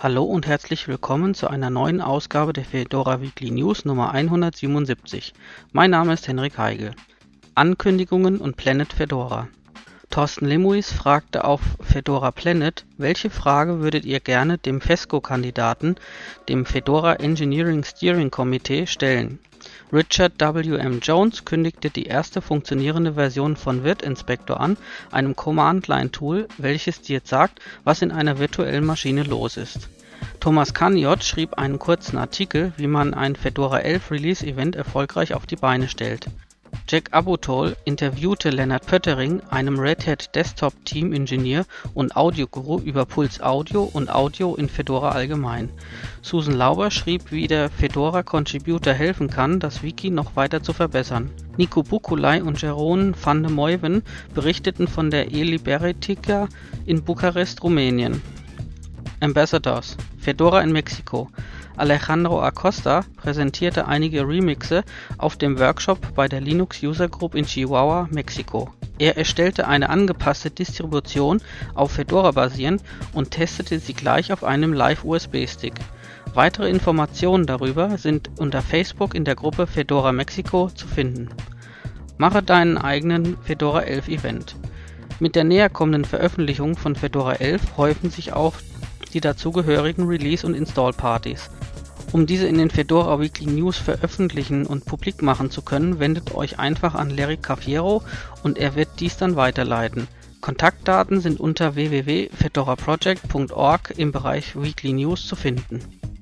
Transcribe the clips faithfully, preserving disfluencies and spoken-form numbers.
Hallo und herzlich willkommen zu einer neuen Ausgabe der Fedora Weekly News Nummer hundertsiebenundsiebzig. Mein Name ist Henrik Heigl. Ankündigungen und Planet Fedora. Thorsten Lemuis fragte auf Fedora Planet, welche Frage würdet ihr gerne dem FESCO-Kandidaten, dem Fedora Engineering Steering Committee, stellen? Richard W M Jones kündigte die erste funktionierende Version von Virt Inspector an, einem Command-Line-Tool, welches dir sagt, was in einer virtuellen Maschine los ist. Thomas Kaniot schrieb einen kurzen Artikel, wie man ein Fedora elf Release-Event erfolgreich auf die Beine stellt. Jack Abutol interviewte Lennart Pöttering, einem Red Hat Desktop-Team-Ingenieur und Audioguru, über Puls Audio und Audio in Fedora allgemein. Susan Lauber schrieb, wie der Fedora-Contributor helfen kann, das Wiki noch weiter zu verbessern. Nico Bukulai und Jeroen van de Meuwen berichteten von der eLiberitica in Bukarest, Rumänien. Ambassadors: Fedora in Mexiko. Alejandro Acosta präsentierte einige Remixe auf dem Workshop bei der Linux User Group in Chihuahua, Mexiko. Er erstellte eine angepasste Distribution auf Fedora basierend und testete sie gleich auf einem Live-U S B-Stick. Weitere Informationen darüber sind unter Facebook in der Gruppe Fedora Mexiko zu finden. Mache deinen eigenen Fedora elf Event. Mit der näher kommenden Veröffentlichung von Fedora elf häufen sich auch die dazugehörigen Release- und Install-Partys. Um diese in den Fedora Weekly News veröffentlichen und publik machen zu können, wendet euch einfach an Larry Cafiero und er wird dies dann weiterleiten. Kontaktdaten sind unter w w w punkt fedora project punkt org im Bereich Weekly News zu finden.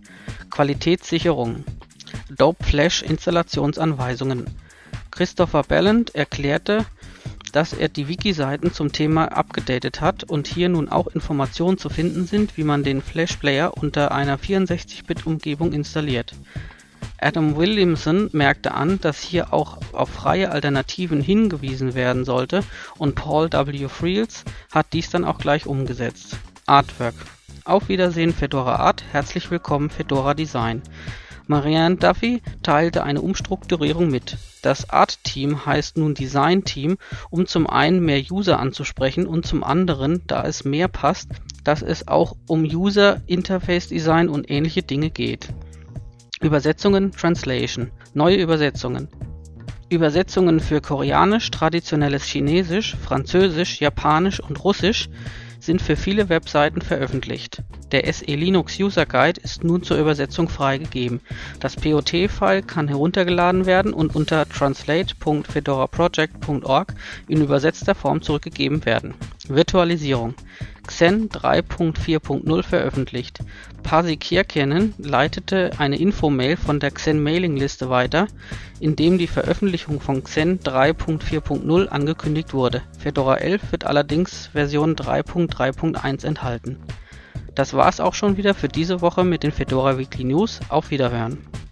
Qualitätssicherung. Adobe Flash Installationsanweisungen. Christopher Ballant erklärte, dass er die Wiki-Seiten zum Thema abgedatet hat und hier nun auch Informationen zu finden sind, wie man den Flash-Player unter einer vierundsechzig-Bit-Umgebung installiert. Adam Williamson merkte an, dass hier auch auf freie Alternativen hingewiesen werden sollte und Paul W. Friels hat dies dann auch gleich umgesetzt. Artwork. Auf Wiedersehen Fedora Art, herzlich willkommen Fedora Design. Marianne Duffy teilte eine Umstrukturierung mit. Das Art-Team heißt nun Design-Team, um zum einen mehr User anzusprechen und zum anderen, da es mehr passt, dass es auch um User-Interface-Design und ähnliche Dinge geht. Übersetzungen, Translation. Neue Übersetzungen. Übersetzungen für Koreanisch, traditionelles Chinesisch, Französisch, Japanisch und Russisch sind für viele Webseiten veröffentlicht. Der S E Linux User Guide ist nun zur Übersetzung freigegeben. Das P O T-File kann heruntergeladen werden und unter translate punkt fedora project punkt org in übersetzter Form zurückgegeben werden. Virtualisierung. Xen drei Punkt vier Punkt null veröffentlicht. Pasi Kierkennen leitete eine Infomail von der Xen-Mailing-Liste weiter, in dem die Veröffentlichung von Xen drei Punkt vier Punkt null angekündigt wurde. Fedora elf wird allerdings Version drei Punkt drei Punkt eins enthalten. Das war's auch schon wieder für diese Woche mit den Fedora Weekly News. Auf Wiederhören!